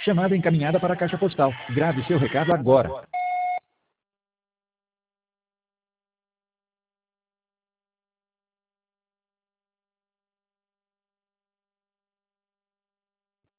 Chamada encaminhada para a caixa postal. Grave seu recado agora.